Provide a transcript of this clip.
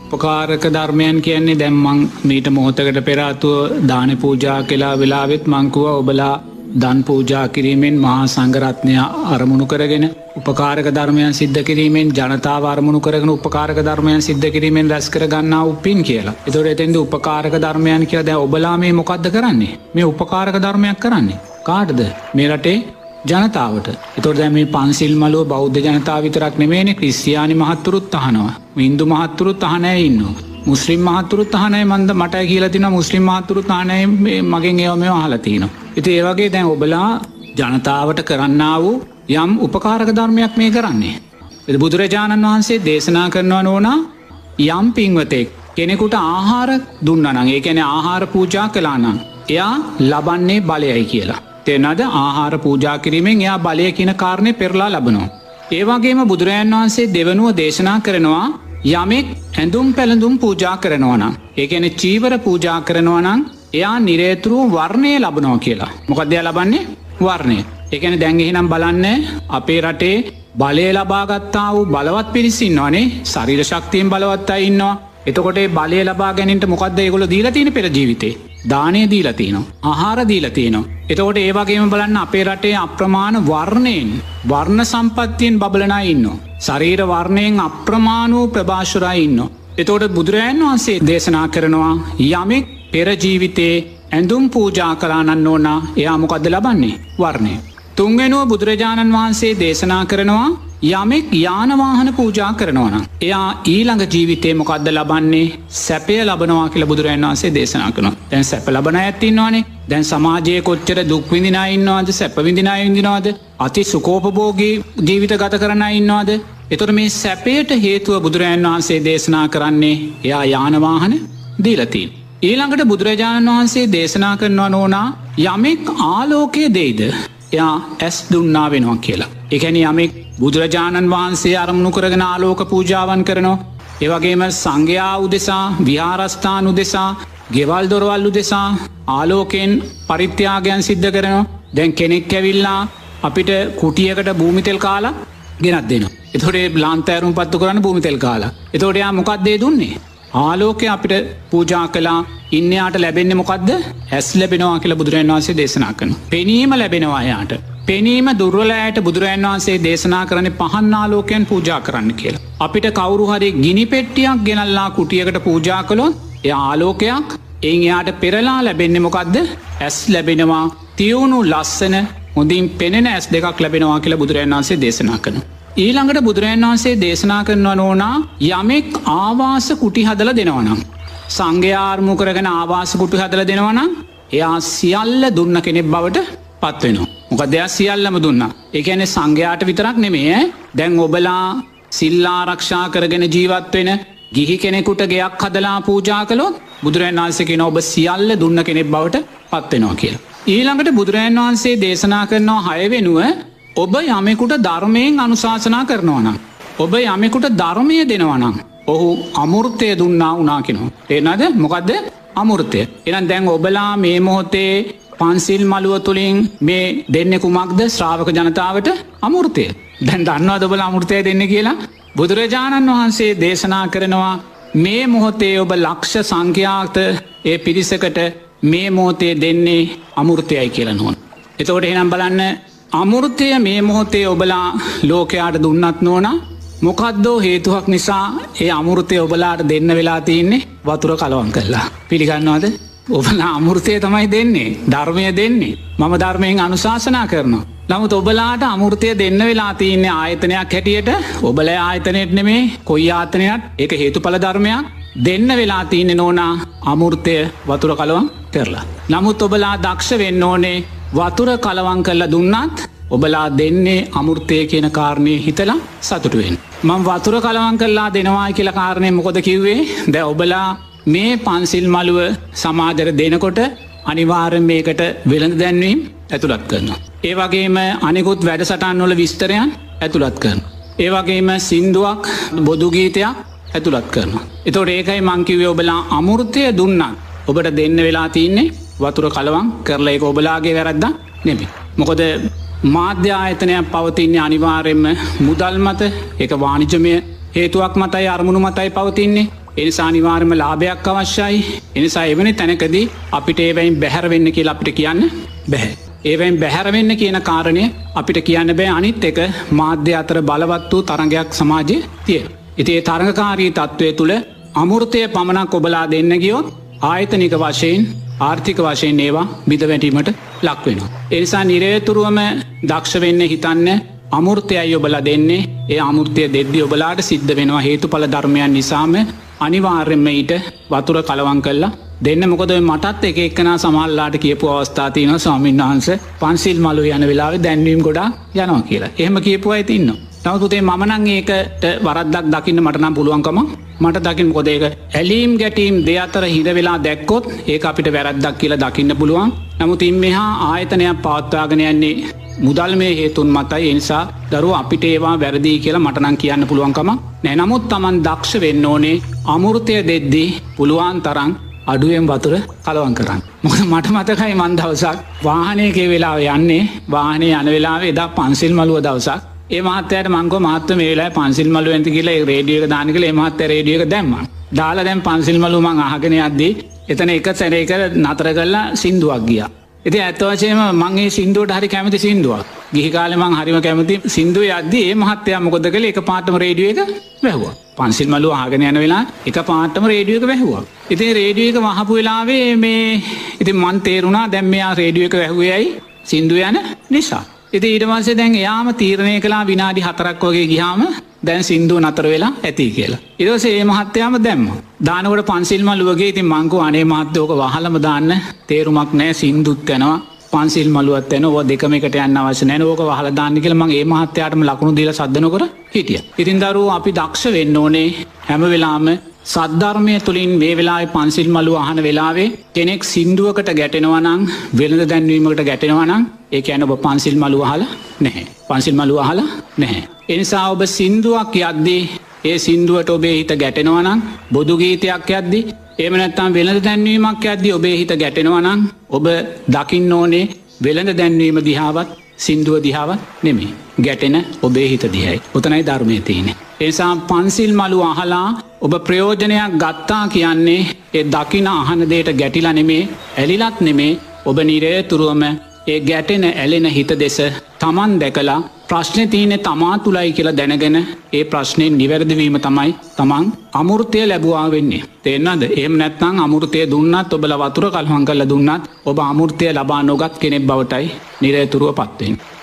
උපකාරක ධර්මයන් කියන්නේ දැන් මං මීට මොහොතකට පෙර ආතුව දාන පූජා කළා වෙලාවෙත් මං කිව්වා ඔබලා දන් පූජා කිරීමෙන් මහා සංඝරත්නය අරමුණු කරගෙන උපකාරක ධර්මයන් සිද්ධ කිරීමෙන් ජනතාව අරමුණු කරගෙන උපකාරක ධර්මයන් සිද්ධ කිරීමෙන් රැස් කර ගන්නා වූ පින් කියලා. ඒතකොට එතෙන්දී උපකාරක ධර්මයන් කියලා දැන් ඔබලා මේ මොකද්ද කරන්නේ? මේ උපකාරක ධර්මයක් කරන්නේ. කාටද? මේ රටේ ජනතාවට. ඒතකොට දැන් මේ පන්සිල් මළුව බෞද්ධ ජනතාව විතරක් නෙමෙයිනේ ක්‍රිස්තියානි මහත්තුරුත් අහනවා. හින්දු මහත්තුරුත් අහන්නේ ඉන්නවා. මුස්ලිම් මහත්තුරුත් අහන්නේ මට කියලා තිනවා මුස්ලිම් මහත්තුරුත් අහන්නේ මගෙන් ඒව මේව අහලා තිනවා. ඉතින් ඒ වගේ දැන් ඔබලා ජනතාවට කරන්නා වූ යම් උපකාරක ධර්මයක් මේ කරන්නේ. ඒ බුදුරජාණන් වහන්සේ දේශනා කරනවා නෝනා යම් පින්වතෙක් කෙනෙකුට ආහාර දුන්නා නම් ඒ කියන්නේ ආහාර පූජා කළා නම් එයා ලබන්නේ බලයයි කියලා. තේනද? ආහාර පූජා කිරීමෙන් එයා බලය කියන කාරණේ පෙරලා ලබනවා. ඒ වගේම බුදුරජාණන් වහන්සේ දෙවනුව දේශනා කරනවා යමෙක් ඇඳුම් පැළඳුම් පූජා කරනවා නම් ඒ කියන්නේ චීවර පූජා කරනවා නම් එයා නිරේතුරු වර්ණය ලබනවා කියලා. මොකක්ද එයා ලබන්නේ? වර්ණය. ඒ කියන්නේ දැන් එහෙනම් බලන්න අපේ රටේ බලය ලබා ගත්තා වූ බලවත් පිරිස ඉන්නවනේ. ශරීර ශක්තියෙන් බලවත් අය ඉන්නවා. එතකොට ඒ බලය ලබා ගැනීමට මොකද්ද ඒගොල්ලෝ දීලා තියෙන පෙර ජීවිතේ? දානය දීලා තියෙනවා. ආහාර දීලා තියෙනවා. එතකොට ඒ වගේම බලන්න අපේ රටේ අප්‍රමාණ වර්ණයෙන් වර්ණ සම්පත්තියෙන් බබලන අය ඉන්නවා. ශරීර වර්ණයෙන් අප්‍රමාණ වූ ප්‍රභාෂුරයි ඉන්නවා. එතකොට බුදුරජාණන් වහන්සේ දේශනා කරනවා යමෙක් පෙර ජීවිතේ ඇඳුම් පූජා කළා නම් නෝනා එයා මොකද්ද ලබන්නේ? වර්ණය. තුන්වෙනුව බුදුරජාණන් වහන්සේ දේශනා කරනවා යමෙක් යාන වාහන පූජා කරනවා නම් එයා ඊළඟ ජීවිතේ මොකද්ද ලබන්නේ? සැපය ලබනවා කියලා බුදුරජාණන් වහන්සේ දේශනා කරනවා. දැන් සැප ලබන අයත් ඉන්නවනේ. දැන් සමාජයේ කොච්චර දුක් විඳින අය ඉන්නවද? සැප විඳින අය ඉන්නවද? අති සුඛෝපභෝගී ජීවිත ගත කරන අය ඉන්නවද? එතකොට මේ සැපයට හේතුව බුදුරජාණන් වහන්සේ දේශනා කරන්නේ එයා යාන වාහන දීලා තියෙනවා. ඊළඟට බුදුරජාණන් වහන්සේ දේශනා කරනවා නෝනා යමෙක් ආලෝකය දෙයිද එයා ඇස් දුන්නා වෙනවා කියලා. ඒ කියන්නේ යමෙක් බුදුරජාණන් වහන්සේ අරමුණු කරගෙන ආලෝක පූජාවන් කරනවා. ඒ වගේම සංඝයා උදෙසා, විහාරස්ථාන උදෙසා, ගෙවල් දොරවල් උදෙසා ආලෝකයෙන් පරිත්‍යාගයන් සිද්ධ කරනවා. දැන් කෙනෙක් ඇවිල්ලා අපිට කුටියකට භූමි තෙල් කාලා ගෙනත් දෙනවා. එතකොට ඒ ලාන්තෑරුම් පත්තු කරන්න භූමි තෙල් කාලා. එතකොට එයා මොකක්ද ඒ දුන්නේ? ආලෝකය අපිට පූජා කළා. ඉන්නයාට ලැබෙන්නේ මොකද්ද? ඇස් ලැබෙනවා කියලා බුදුරජාණන් වහන්සේ දේශනා කරනවා. පෙනීම ලැබෙනවා එයාට. පෙනීම දුර්වල අයට බුදුරජාණන් වහන්සේ දේශනා කරන්නේ පහන් ආලෝකයෙන් පූජා කරන්න කියලා. අපිට කවුරු හරි ගිනි පෙට්ටියක් ගෙනල්ලා කුටියකට පූජා කළොත් ඒ ආලෝකයක් එයින් එයාට පෙරලා ලැබෙන්නේ මොකද්ද? ඇස් ලැබෙනවා. තියුණු ලස්සන හොඳින් පෙනෙන ඇස් දෙකක් ලැබෙනවා කියලා බුදුරජාණන් වහන්සේ දේශනා කරනවා. ඊළඟට බුදුරජාණන් වහන්සේ දේශනා කරනවා නෝනා යමෙක් ආවාස කුටි හදලා දෙනවා නම් සංඝයා ආරමුණු කරගෙන ආවාස කුටි හදලා දෙනවා නම් එයා සියල්ල දුන්න කෙනෙක් බවට පත් වෙනවා. මොකද එයා සියල්ලම දුන්නා. ඒ කියන්නේ සංඝයාට විතරක් නෙමෙයි දැන් ඔබලා සිල් ආරක්ෂා කරගෙන ජීවත් වෙන ගිහි කෙනෙකුට ගෙයක් හදලා පූජා කළොත් බුදුරජාණන් වහන්සේ කියන ඔබ සියල්ල දුන්න කෙනෙක් බවට පත් වෙනවා කියලා. ඊළඟට බුදුරජාණන් වහන්සේ දේශනා කරනවා 6 වෙනුව ඔබ යමෙකුට ධර්මයෙන් අනුශාසනා කරනවා නම් ඔබ යමෙකුට ධර්මය දෙනවා නම් ඔහු අමෘතය දුන්නා වුණා කියනවා. එනද මොකද්ද අමෘතය? එහෙනම් දැන් ඔබලා මේ මොහොතේ පන්සිල් මළුව තුලින් මේ දෙන්නේ කුමක්ද ශ්‍රාවක ජනතාවට? අමෘතය. දැන් දන්නවද ඔබලා අමෘතය දෙන්නේ කියලා? බුදුරජාණන් වහන්සේ දේශනා කරනවා මේ මොහොතේ ඔබ ලක්ෂ සංඛ්‍යාත ඒ පිරිසකට මේ මොහොතේ දෙන්නේ අමෘතයයි කියලා නෝන. එතකොට එහෙනම් බලන්න අමෘතය මේ මොහොතේ ඔබලා ලෝකයාට දුන්නත් නෝනා මොකද්දෝ හේතුවක් නිසා ඒ අමෘතය ඔබලාට දෙන්න වෙලා තියෙන්නේ වතුර කලවම් කරලා. පිළිගන්නවද? ඔබලා අමෘතය තමයි දෙන්නේ. ධර්මය දෙන්නේ. මම ධර්මයෙන් අනුශාසනා කරනවා. නමුත් ඔබලාට අමෘතය දෙන්න වෙලා තියෙන්නේ ආයතනයක් හැටියට. ඔබලා ආයතනයක් නෙමේ කොයි ආයතනයක්. ඒක හේතුඵල ධර්මයක්. දෙන්න වෙලා තියෙන්නේ නෝනා අමෘතය වතුර කලවම් කරලා. නමුත් ඔබලා දක්ෂ වෙන්න ඕනේ වතුර කලවම් කරලා දුන්නත් ඔබලා දෙන්නේ අමෘතය කියන කාරණේ හිතලා සතුටු වෙන්න. මම වතුර කලවම් කරලා දෙනවා කියලා කාරණේ මොකද කිව්වේ? දැන් ඔබලා මේ පන්සිල් මළුව සමාජයට දෙනකොට අනිවාර්යෙන් මේකට වෙළඳ දැන්වීම ඇතුළත් කරනවා. ඒ වගේම අනිකුත් වැඩසටහන් වල විස්තරයන් ඇතුළත් කරනවා. ඒ වගේම සින්දුවක් බොදු ගීතයක් ඇතුළත් කරනවා. ඒතකොට ඒකයි මං කිව්වේ ඔබලා අමෘතය දුන්නා ඔබට දෙන්න වෙලා තියෙන්නේ වතුර කලවම් කරලා. ඒක ඔබලාගේ වැරද්දක් නෙමෙයි. මොකද මාධ්‍ය ආයතනයක් පවතින්නේ අනිවාර්යයෙන්ම මුදල් මත. ඒක වාණිජමය හේතුවක් මතයි අරමුණු මතයි පවතින්නේ. එනිසා අනිවාර්යයෙන්ම ලාභයක් අවශ්‍යයි. එනිසා එවැනි තැනකදී අපිට ඒවෙන් බැහැර වෙන්න කියලා අපිට කියන්න බැහැ. ඒවෙන් බැහැර වෙන්න කියන කාරණය අපිට කියන්න බෑ. අනිත් එක මාධ්‍ය අතර බලවත් වූ තරඟයක් සමාජයේ තියෙනවා. ඉතින් ඒ තරඟකාරී තත්ත්වය තුළ අමෘතය පමණක් ඔබලා දෙන්න ගියොත් ආයතනික වශයෙන් ආර්ථික වශයෙන් ඒවා බිඳ වැටීමට ලක් වෙනවා. ඒ නිසා නිරේතුරුවම දක්ෂ වෙන්න හිතන්න අමෘතයයි ඔබලා දෙන්නේ. ඒ අමෘතය දෙද්දී ඔබලාට සිද්ධ වෙනවා හේතුඵල ධර්මයන් නිසාම අනිවාර්යෙන්ම ඊට වතුර කලවම් කළා දෙන්න. මොකද මටත් එක එක්කෙනා සමහරලාට කියපු අවස්ථා තියෙනවා ස්වාමීන් වහන්සේ පන්සිල් මළු යන වෙලාවේ දැන්වීම් ගොඩාක් යනවා කියලා. එහෙම කියපු අය ඉන්නවා. නමුත් පුතේ මම නම් ඒකට වරද්දක් දකින්න මට නම් පුළුවන්කම මට දකින්න. මොකද ඒක ඇලීම් ගැටීම් දෙය අතර හිර වෙලා දැක්කොත් ඒක අපිට වැරද්දක් කියලා දකින්න පුළුවන්. නමුත් ඉන් මෙහා ආයතනයක් පවත්වාගෙන යන්නේ මුදල් මේ හේතුන් මතයි. ඒ නිසා දරුවෝ අපිට ඒවා වැරදි කියලා මට නම් කියන්න පුළුවන්කම නැහැ. නමුත් Taman දක්ෂ වෙන්න ඕනේ අමෘතය දෙද්දී පුළුවන් තරම් අඩුවෙන් වතුර කලවම් කරන්න. මොකද මට මතකයි මන් දවසක් වාහනයක වෙලාවේ යන්නේ වාහනේ යන වෙලාවේ එදා පන්සිල් මළුව දවසක් ඒ මහත්තයාට මං කිව්වා මහත්තයා මේ වෙලාවේ පන්සිල් මළුව එන්ට කියලා ඒ රේඩියෝ එක දාන්න කියලා ඒ මහත්තයා රේඩියෝ එක දැම්මා. දාලා දැන් පන්සිල් මළුව මං අහගෙන යද්දී එතන එක සැරේක නතර කරලා සින්දුවක් ගියා. ඉතින් ඇත්ත වශයෙන්ම මං ඒ සින්දුවට හරි කැමති සින්දුවක්. ගිහි කාලේ මං හරිම කැමති සින්දුවේ යද්දී ඒ මහත්තයා මොකද කළේ එක පාටම රේඩියෝ එක වැහුවා. පන්සිල් මළුව අහගෙන යන වෙලාව එක පාටම රේඩියෝ එක වැහුවා. ඉතින් රේඩියෝ එක වහපු වෙලාවේ මේ ඉතින් මං තේරුණා දැන් මෙයා රේඩියෝ එක වැහුවේ ඇයි සින්දුව යන නිසා. ඉතින් ඊට පස්සේ දැන් එයාම තීරණය කළා විනාඩි 4ක් වගේ ගියාම දැන් සින්දුව නතර වෙලා ඇති කියලා. ඊට පස්සේ මේ මහත්තයාම දැම්මා. දානකොට පන්සිල් මළුවගේ ඉතින් මං කෝ අනේ මහත්තයෝ ඔක වහලම දාන්න තේරුමක් නැහැ සින්දුත් යනවා පන්සිල් මළුවත් යනවා. ඔය දෙකම එකට යන්න අවශ්‍ය නැහැ. ඕක වහලා දාන්න කියලා මං ඒ මහත්තයාටම ලකුණු දීලා සද්ද නොකර හිටියා. ඉතින් දරුවෝ අපි දක්ෂ වෙන්න ඕනේ හැම වෙලාවෙම සද්ධර්මය තුළින් මේ වෙලාවේ පන්සිල් මළුව අහන වෙලාවේ කෙනෙක් සින්දුවකට ගැටෙනවා නම් වෙළඳ දැන්වීමකට ගැටෙනවා නම් ඒ කියන්නේ ඔබ පන්සිල් මළුව අහලා නැහැ. පන්සිල් මළුව අහලා නැහැ. ඒ නිසා ඔබ සින්දුවක් යද්දී ඒ සින්දුවට ඔබේ හිත ගැටෙනවා නම් බොදු ගීතයක් යද්දී එහෙම නැත්නම් වෙළඳ දැන්වීමක් යද්දී ඔබේ හිත ගැටෙනවා නම් ඔබ දකින්න ඕනේ වෙළඳ දැන්වීම දිහාවත් සින්දුව දිහාවත් නෙමෙයි. ගැටෙන ඔබේ හිත දිහායි. උතනයි ධර්මයේ තියෙන්නේ. ඒ නිසා පන්සිල් මළුව අහලා ඔබ ප්‍රයෝජනයක් ගත්තා කියන්නේ ඒ දකින අහන දෙයට ගැටිලා නෙමේ ඇලිලත් නෙමේ. ඔබ නිරේතුරුවම ඒ ගැටෙන ඇලෙන හිත දෙස Taman දැකලා ප්‍රශ්නේ තියෙන්නේ තමා තුලයි කියලා දැනගෙන ඒ ප්‍රශ්නේ නිවැරදි වීම තමයි Taman අමෘතය ලැබුවා වෙන්නේ. තේරෙනවද? එහෙම නැත්නම් අමෘතය දුන්නත් ඔබලා වතුර කලවම් කරලා දුන්නත් ඔබ අමෘතය ලබා නොගත් කෙනෙක් බවටයි නිරේතුරුවපත් වෙන්නේ.